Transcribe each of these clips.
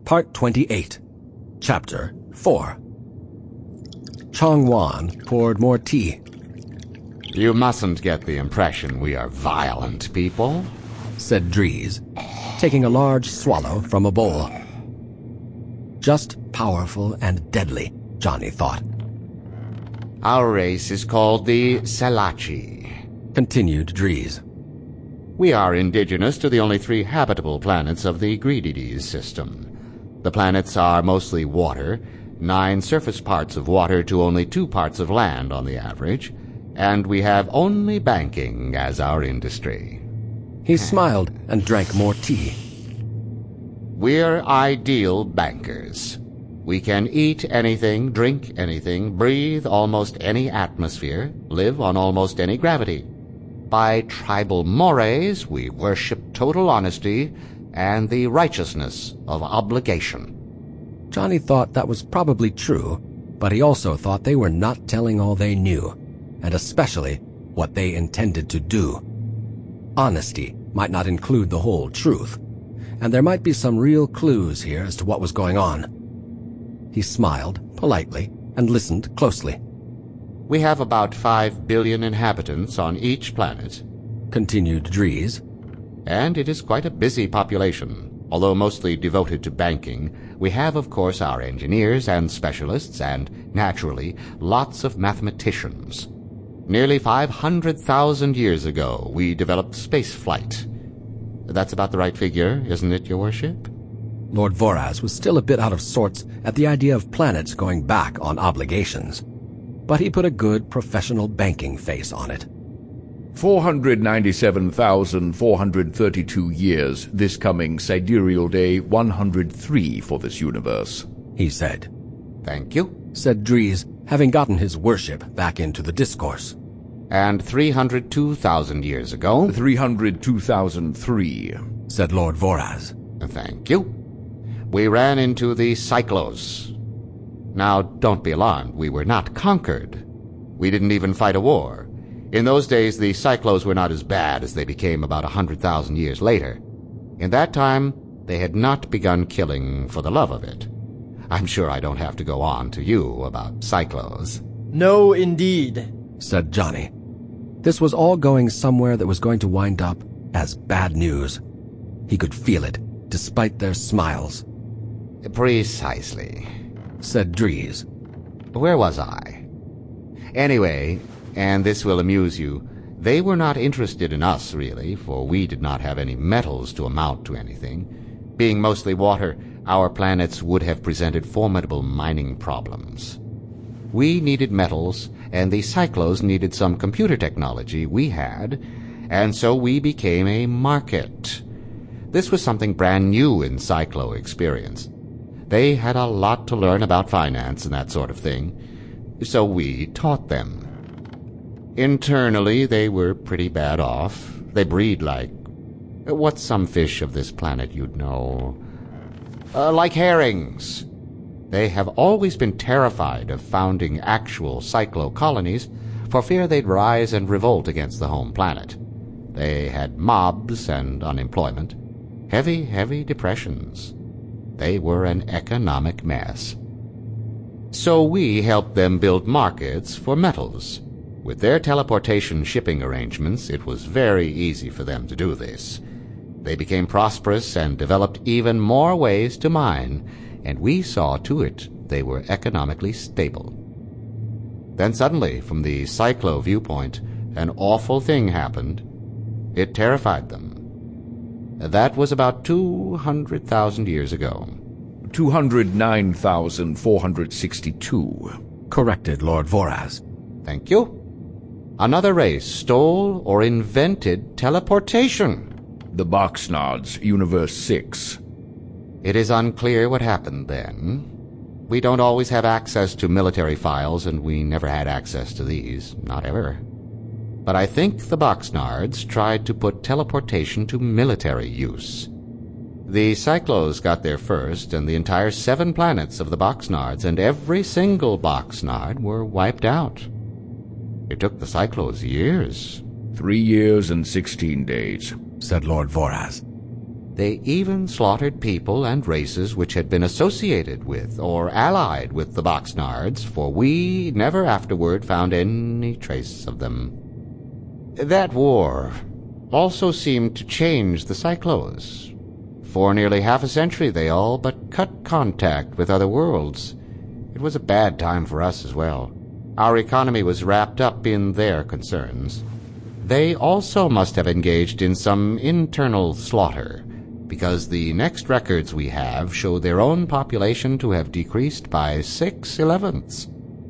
Part 28, Chapter 4. Chong Wan poured more tea. "You mustn't get the impression we are violent people," said Dries, taking a large swallow from a bowl. Just powerful and deadly, Johnny thought. "Our race is called the Selachi. Continued Dries. We are indigenous to the only 3 habitable planets of the Greedides system. The planets are mostly water, 9 surface parts of water to only 2 parts of land on the average, and we have only banking as our industry." He smiled and drank more tea. "We're ideal bankers. We can eat anything, drink anything, breathe almost any atmosphere, live on almost any gravity. By tribal mores, we worship total honesty and the righteousness of obligation." Johnny thought that was probably true, but he also thought they were not telling all they knew, and especially what they intended to do. Honesty might not include the whole truth, and there might be some real clues here as to what was going on. He smiled politely and listened closely. "We have about 5 billion inhabitants on each planet," continued Dries, "and it is quite a busy population. Although mostly devoted to banking, we have, of course, our engineers and specialists, and, naturally, lots of mathematicians. Nearly 500,000 years ago, we developed space flight. That's about the right figure, isn't it, Your Worship?" Lord Voraz was still a bit out of sorts at the idea of planets going back on obligations, but he put a good professional banking face on it. 497,432 years this coming sidereal day 103 for this universe, he said. "Thank you," said Dries, having gotten his worship back into the discourse. "And 302,000 years ago..." 302,003, said Lord Voraz. "Thank you. We ran into the Cyclos. Now, don't be alarmed. We were not conquered. We didn't even fight a war. In those days, the Cyclos were not as bad as they became about 100,000 years later. In that time, they had not begun killing for the love of it. I'm sure I don't have to go on to you about Cyclos." "No, indeed," said Johnny. This was all going somewhere that was going to wind up as bad news. He could feel it, despite their smiles. "Precisely," said Dries. "Where was I? Anyway, and this will amuse you, they were not interested in us, really, for we did not have any metals to amount to anything. Being mostly water, our planets would have presented formidable mining problems. We needed metals, and the Cyclos needed some computer technology we had, and so we became a market. This was something brand new in Cyclo experience. They had a lot to learn about finance and that sort of thing, so we taught them. Internally, they were pretty bad off. They breed like... what's some fish of this planet you'd know? Like herrings. They have always been terrified of founding actual Cyclo colonies for fear they'd rise and revolt against the home planet. They had mobs and unemployment. Heavy depressions. They were an economic mess. So we helped them build markets for metals. With their teleportation shipping arrangements, it was very easy for them to do this. They became prosperous and developed even more ways to mine, and we saw to it they were economically stable. Then suddenly, from the Cyclo viewpoint, an awful thing happened. It terrified them. That was about 200,000 years ago. 209,462, corrected Lord Voraz. Thank you. Another race stole or invented teleportation. The Boxnards, Universe 6. It is unclear what happened then. We don't always have access to military files, and we never had access to these, not ever. But I think the Boxnards tried to put teleportation to military use. The Cyclos got there first, and the entire 7 planets of the Boxnards and every single Boxnard were wiped out. It took the Cyclos years. 3 years and 16 days, said Lord Voraz. They even slaughtered people and races which had been associated with or allied with the Boxnards, for we never afterward found any trace of them. That war also seemed to change the Cyclos. For nearly half a century they all but cut contact with other worlds. It was a bad time for us as well. Our economy was wrapped up in their concerns. They also must have engaged in some internal slaughter, because the next records we have show their own population to have decreased by 6/11.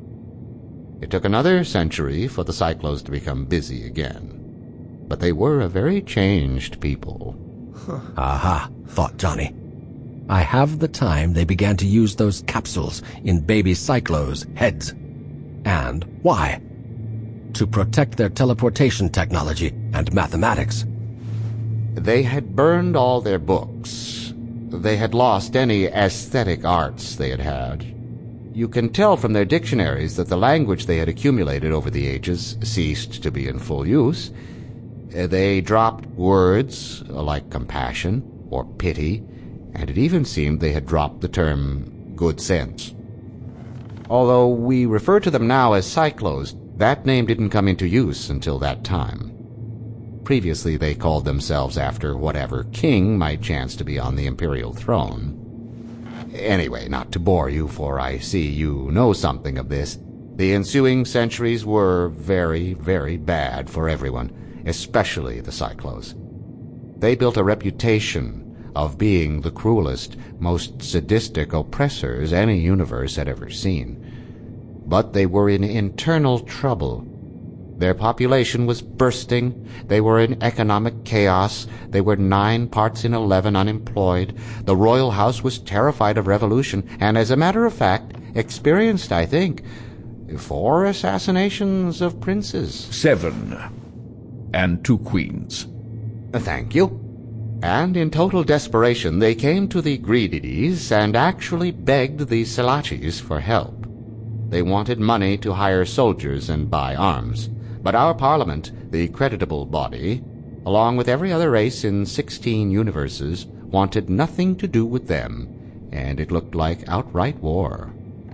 It took another century for the Cyclos to become busy again. But they were a very changed people. Aha, thought Johnny. I have the time they began to use those capsules in baby Cyclos' heads. And why? To protect their teleportation technology and mathematics. They had burned all their books. They had lost any aesthetic arts they had had. You can tell from their dictionaries that the language they had accumulated over the ages ceased to be in full use. They dropped words like compassion or pity, and it even seemed they had dropped the term good sense. Although we refer to them now as Cyclos, that name didn't come into use until that time. Previously they called themselves after whatever king might chance to be on the imperial throne. Anyway, not to bore you, for I see you know something of this, the ensuing centuries were very, very bad for everyone, especially the Cyclos. They built a reputation of being the cruelest, most sadistic oppressors any universe had ever seen. But they were in internal trouble. Their population was bursting, they were in economic chaos, they were 9 parts in 11 unemployed, the royal house was terrified of revolution, and as a matter of fact, experienced, I think, 4 assassinations of princes. 7. And 2 queens. Thank you. And in total desperation they came to the Greedides and actually begged the Selachis for help. They wanted money to hire soldiers and buy arms. But our parliament, the creditable body, along with every other race in 16 universes, wanted nothing to do with them, and it looked like outright war.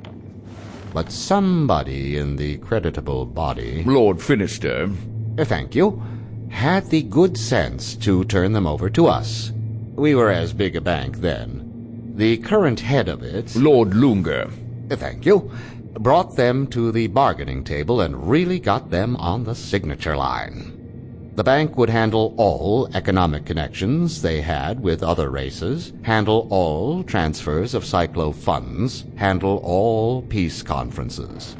But somebody in the creditable body... Lord Finister. Thank you. Had the good sense to turn them over to us. We were as big a bank then. The current head of it... Lord Lunger. Thank you. Brought them to the bargaining table and really got them on the signature line. The bank would handle all economic connections they had with other races, handle all transfers of Cyclo funds, handle all peace conferences.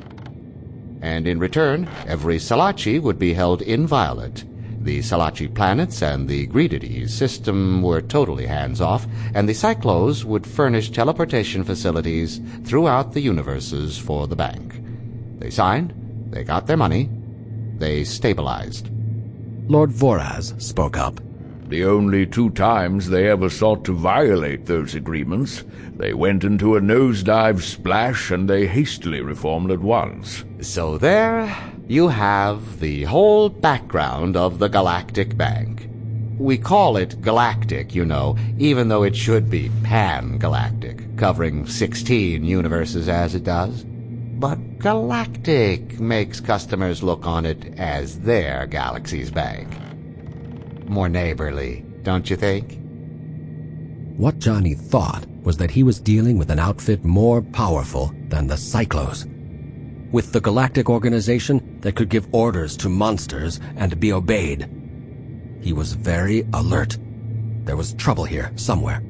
And in return, every Selachi would be held inviolate. The Selachi planets and the Greedides system were totally hands-off, and the Cyclos would furnish teleportation facilities throughout the universes for the bank. They signed, they got their money, they stabilized. Lord Voraz spoke up. The only 2 times they ever sought to violate those agreements, they went into a nosedive splash and they hastily reformed at once. So there you have the whole background of the Galactic Bank. We call it galactic, you know, even though it should be pan-galactic, covering 16 universes as it does. But galactic makes customers look on it as their galaxy's bank. More neighborly, don't you think? What Johnny thought was that he was dealing with an outfit more powerful than the Cyclos. With the galactic organization that could give orders to monsters and be obeyed. He was very alert. There was trouble here somewhere.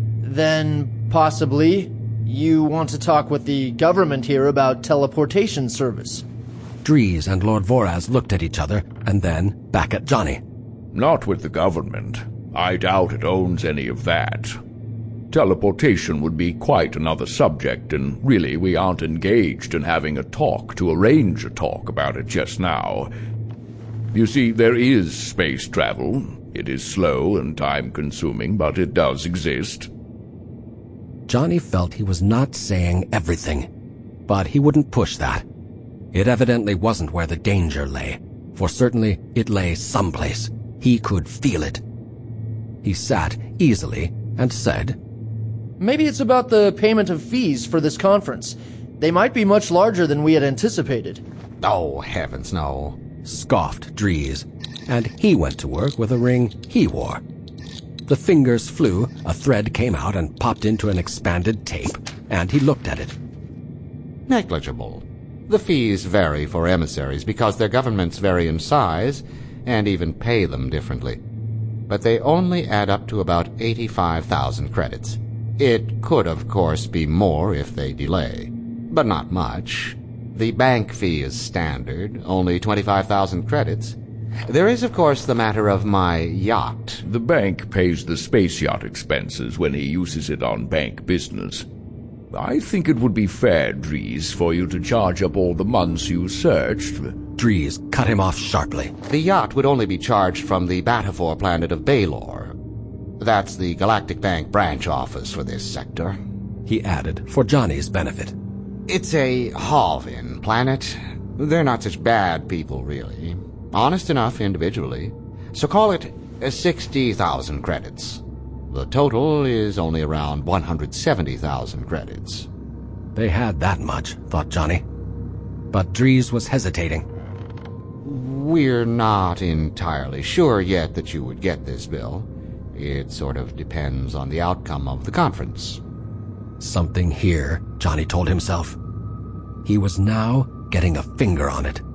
Then, possibly, you want to talk with the government here about teleportation service. Dries and Lord Voraz looked at each other and then back at Johnny. Not with the government. I doubt it owns any of that. Teleportation would be quite another subject, and really we aren't engaged in having a talk to arrange a talk about it just now. You see, there is space travel. It is slow and time-consuming, but it does exist. Johnny felt he was not saying everything, but he wouldn't push that. It evidently wasn't where the danger lay, for certainly it lay someplace. He could feel it. He sat easily and said, Maybe it's about the payment of fees for this conference. They might be much larger than we had anticipated. Oh, heavens, no. Scoffed Dries, and he went to work with a ring he wore. The fingers flew, a thread came out and popped into an expanded tape, and he looked at it. Negligible. The fees vary for emissaries because their governments vary in size and even pay them differently. But they only add up to about 85,000 credits. It could, of course, be more if they delay, but not much. The bank fee is standard, only 25,000 credits. There is, of course, the matter of my yacht. The bank pays the space yacht expenses when he uses it on bank business. I think it would be fair, Dries, for you to charge up all the months you searched. Dries cut him off sharply. The yacht would only be charged from the Bataphor planet of Baylor. That's the Galactic Bank branch office for this sector. He added, for Johnny's benefit. It's a Halvin planet. They're not such bad people, really. Honest enough individually. So call it 60,000 credits. The total is only around 170,000 credits. They had that much, thought Johnny. But Dries was hesitating. We're not entirely sure yet that you would get this bill. It sort of depends on the outcome of the conference. Something here, Johnny told himself. He was now getting a finger on it.